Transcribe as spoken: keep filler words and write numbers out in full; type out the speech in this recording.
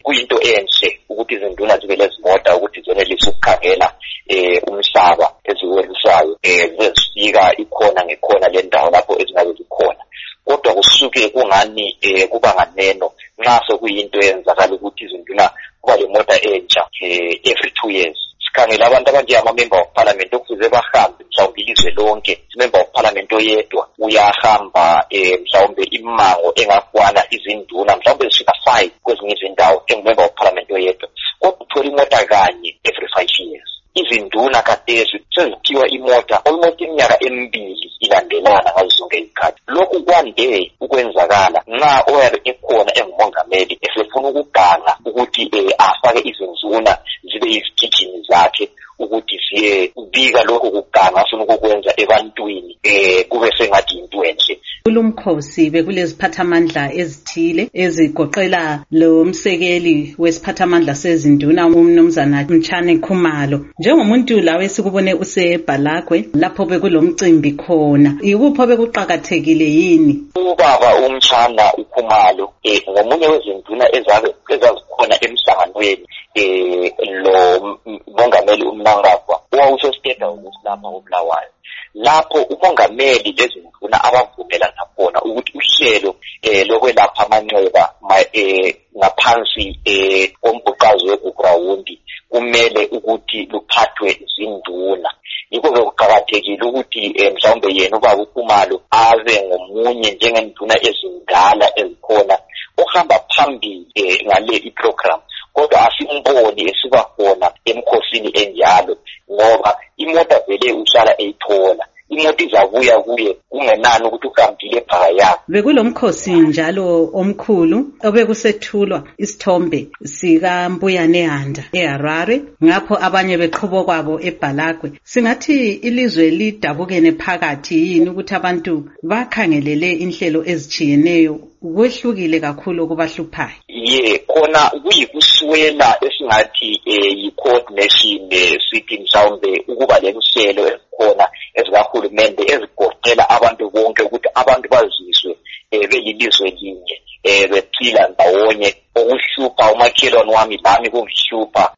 kuyinto enhle ukuthi izinduna zibe lezimota ukuthi zenelise ukukhangela eh umhlaba eziwelisayo eh zifika ikhona ngekhona le ndawo lapho ezingabe zikhona. Kodwa kusuke kungani eh kuba nganeno nxa sekuyinto yenzakala ukuthi izinduna kuba le mota entsha eh every two years. Sikhangela abantu abanje ama-member of parliament okufuze bahambe mhlawumbe ilizwe lonke. Member of parliament oyedwa uyahamba eh mhlawumbe imango engakwana izinduna mhlawumbe zifika five kwezinye izindawo engumember of parliament oyedwa. Kodwa uthola imota kanye every five years. Izinduna kadezi seziphiwa imota almost iminyaka emibili ilandelana ngazo zonke izikhathi. Lokhu kwande ukwenzakala nxa oyabe ekhona engumongameli esefuna ukuganga ukuthi eh afake izinduna zibe izigijini zakhe ukuthi siye ubika lokho kuganga afuna ukukwenza ebantwini eh kube sengathi into enhle. Kulomkhosi bekuleziphathamandla ezithile ezigoqela lo msekeli wesiphathamandla sezinduna umnumzana Mtshane Khumalo. Njengomuntu lawe esikubone useBhalagwe lapho bekulomcimbi khona, ikupho bekuqhakathekile yini? Ubaba uMtshana uKhumalo eh ngomunye wezinduna ezabe ezazikhona emhlanganweni eh lo mongameli uMnangagwa owawusesitenda ukusilapha uBulawayo. Lapho umongameli lezinduna abavumelana khona ukuthi uhlelo eh lokwelapha amanxeba eh ngaphansi eh kombhuqazo weGugurawundi kumele ukuthi luphathwe izinduna. Yikho bekuqhakathekile ukuthi eh, mhlawumbe yena ubaba uKhumalo abe ngomunye njengenduna ezindala ezikhona ohamba phambili eh, ngale iprogram. Kodwa asimboni esiba khona emkhosini enjalo ngoba imota vele uhlala eyithola. Imota izabuya kuye kungenani ukuthi uhambile phaya. Bekulomkhosi njalo omkhulu obekusethulwa isithombe sika Mbuyane Handa eHarare ngapho abanye beqhubo kwabo eBhalagwe. Singathi ilizwe lidabukene phakathi yini ukuthi abantu bakhangelele inhlelo ezijiyeneyo kwehlukile kakhulu okubahluphayo. Ye khona kuyikuswela esingathi eh yi-coordination sithi mhlawumbe ukuba lehlelo esikhona ezikahulumende ezigoqela abantu bonke ukuthi abantu bazizwe eh belilizwe linye eh bephila ndawonye. Okuhlupha umakhelwane wami lami kungihlupha